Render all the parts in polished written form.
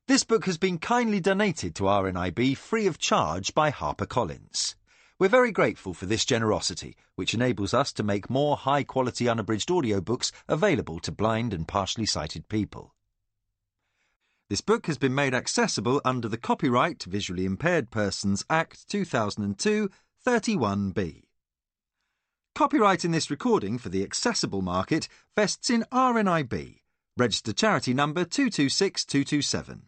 This book has been kindly donated to RNIB free of charge by HarperCollins. We're very grateful for this generosity, which enables us to make more high-quality unabridged audiobooks available to blind and partially sighted people. This book has been made accessible under the Copyright Visually Impaired Persons Act 2002, 31B. Copyright in this recording for the accessible market vests in RNIB, registered charity number 226227.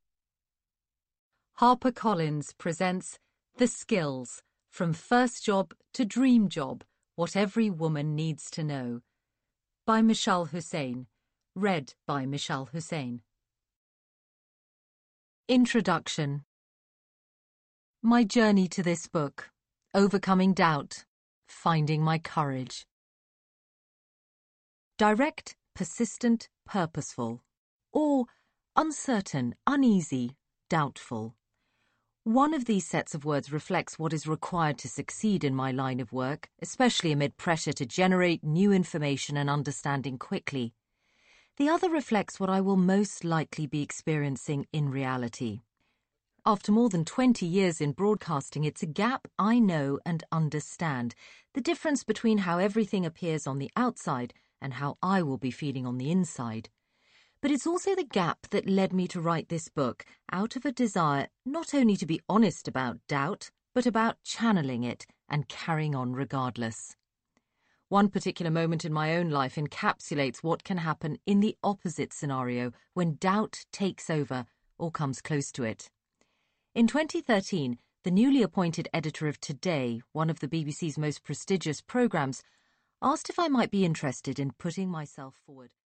HarperCollins presents The Skills, From First Job to Dream Job, What Every Woman Needs to Know, by Mishal Hussain, read by Mishal Hussain. Introduction. My journey to this book, overcoming doubt, finding my courage. Direct, persistent, purposeful, or uncertain, uneasy, doubtful. One of these sets of words reflects what is required to succeed in my line of work, especially amid pressure to generate new information and understanding quickly. The other reflects what I will most likely be experiencing in reality. After more than 20 years in broadcasting, it's a gap I know and understand, the difference between how everything appears on the outside and how I will be feeling on the inside. But it's also the gap that led me to write this book, out of a desire not only to be honest about doubt, but about channeling it and carrying on regardless. One particular moment in my own life encapsulates what can happen in the opposite scenario when doubt takes over or comes close to it. In 2013, the newly appointed editor of Today, one of the BBC's most prestigious programmes, asked if I might be interested in putting myself forward.